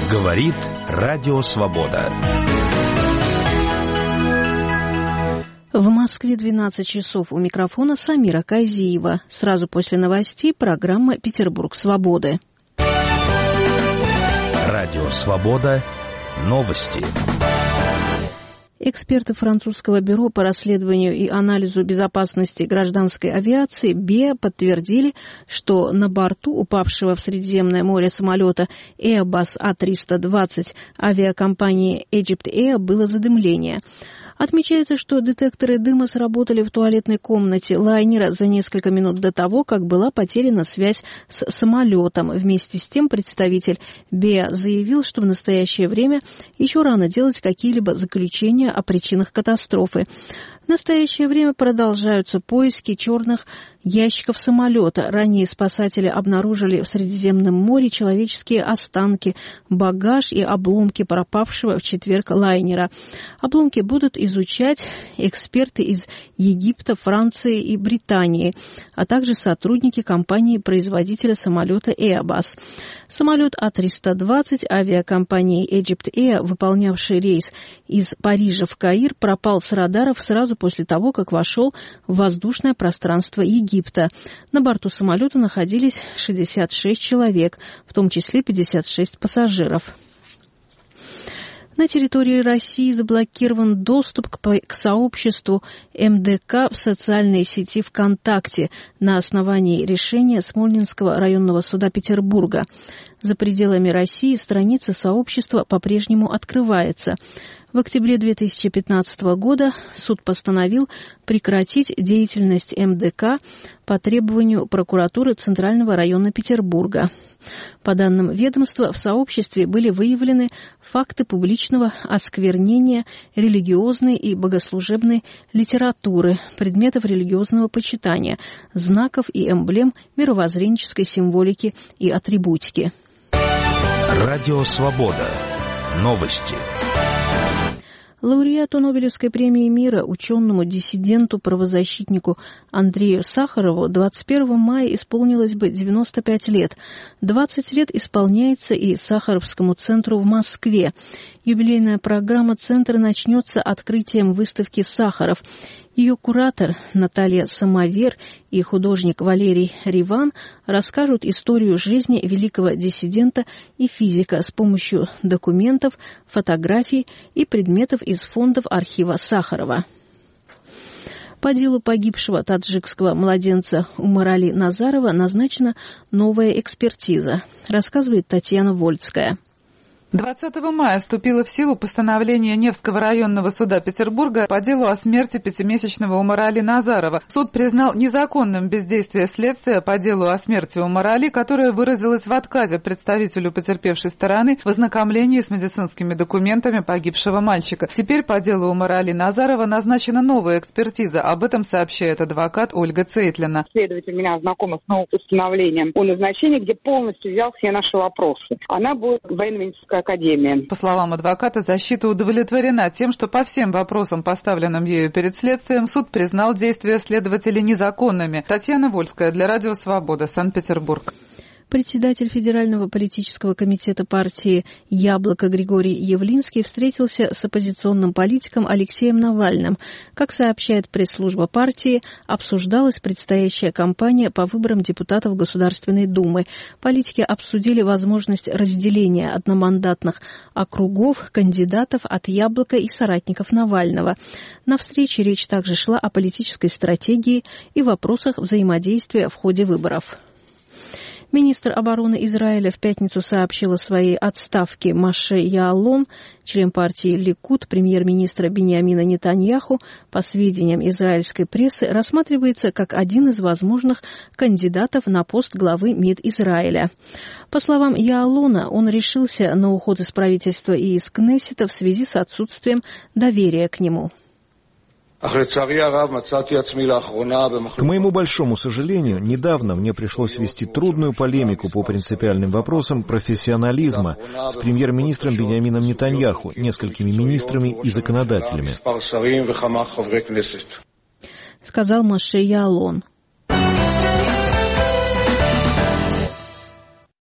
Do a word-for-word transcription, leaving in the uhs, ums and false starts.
Говорит Радио Свобода. В Москве двенадцать часов. У микрофона Самира Казиева. Сразу после новостей программа «Петербург свободы». Радио Свобода. Новости. Эксперты французского бюро по расследованию и анализу безопасности гражданской авиации БЕА подтвердили, что на борту упавшего в Средиземное море самолета Airbus А триста двадцать авиакомпании Egypt Air было задымление. Отмечается, что детекторы дыма сработали в туалетной комнате лайнера за несколько минут до того, как была потеряна связь с самолетом. Вместе с тем представитель БЕА заявил, что в настоящее время еще рано делать какие-либо заключения о причинах катастрофы. В настоящее время продолжаются поиски черных ящиков самолета. Ранее спасатели обнаружили в Средиземном море человеческие останки, багаж и обломки пропавшего в четверг лайнера. Обломки будут изучать эксперты из Египта, Франции и Британии, а также сотрудники компании-производителя самолета Airbus. Самолет А триста двадцать авиакомпании Egypt Air, выполнявший рейс из Парижа в Каир, пропал с радаров сразу после того, как вошел в воздушное пространство Египта. На борту самолета находились шестьдесят шесть человек, в том числе пятьдесят шесть пассажиров. На территории России заблокирован доступ к, к сообществу эм дэ ка в социальной сети ВКонтакте на основании решения Смольнинского районного суда Петербурга. За пределами России страница сообщества по-прежнему открывается. В октябре две тысячи пятнадцатого года суд постановил прекратить деятельность эм дэ ка по требованию прокуратуры Центрального района Петербурга. По данным ведомства, в сообществе были выявлены факты публичного осквернения религиозной и богослужебной литературы, предметов религиозного почитания, знаков и эмблем мировоззренческой символики и атрибутики. Радио Свобода. Новости. Лауреату Нобелевской премии мира, ученому-диссиденту, правозащитнику Андрею Сахарову двадцать первого мая исполнилось бы девяносто пять лет. двадцать лет исполняется и Сахаровскому центру в Москве. Юбилейная программа центра начнется открытием выставки «Сахаров». Ее куратор Наталья Самовер и художник Валерий Риван расскажут историю жизни великого диссидента и физика с помощью документов, фотографий и предметов из фондов архива Сахарова. По делу погибшего таджикского младенца Умарали Назарова назначена новая экспертиза, рассказывает Татьяна Вольцкая. двадцатого мая вступило в силу постановление Невского районного суда Петербурга по делу о смерти пятимесячного Умарали Назарова. Суд признал незаконным бездействие следствия по делу о смерти Умарали, которое выразилось в отказе представителю потерпевшей стороны в ознакомлении с медицинскими документами погибшего мальчика. Теперь по делу Умарали Назарова назначена новая экспертиза. Об этом сообщает адвокат Ольга Цейтлина. Следователь меня ознакомил с новым постановлением о назначении, где полностью взял все наши вопросы. Она будет военно-медицинская академия. По словам адвоката, защита удовлетворена тем, что по всем вопросам, поставленным ею перед следствием, суд признал действия следователей незаконными. Татьяна Вольская для Радио Свобода, Санкт-Петербург. Председатель Федерального политического комитета партии «Яблоко» Григорий Явлинский встретился с оппозиционным политиком Алексеем Навальным. Как сообщает пресс-служба партии, обсуждалась предстоящая кампания по выборам депутатов Государственной Думы. Политики обсудили возможность разделения одномандатных округов кандидатов от «Яблока» и соратников Навального. На встрече речь также шла о политической стратегии и вопросах взаимодействия в ходе выборов. Министр обороны Израиля в пятницу сообщил о своей отставке. Моше Яалон, член партии Ликуд, премьер-министра Биньямина Нетаньяху, по сведениям израильской прессы, рассматривается как один из возможных кандидатов на пост главы МИД Израиля. По словам Яалона, он решился на уход из правительства и из Кнессета в связи с отсутствием доверия к нему. К моему большому сожалению, недавно мне пришлось вести трудную полемику по принципиальным вопросам профессионализма с премьер-министром Биньямином Нетаньяху, несколькими министрами и законодателями. Сказал Моше Яалон.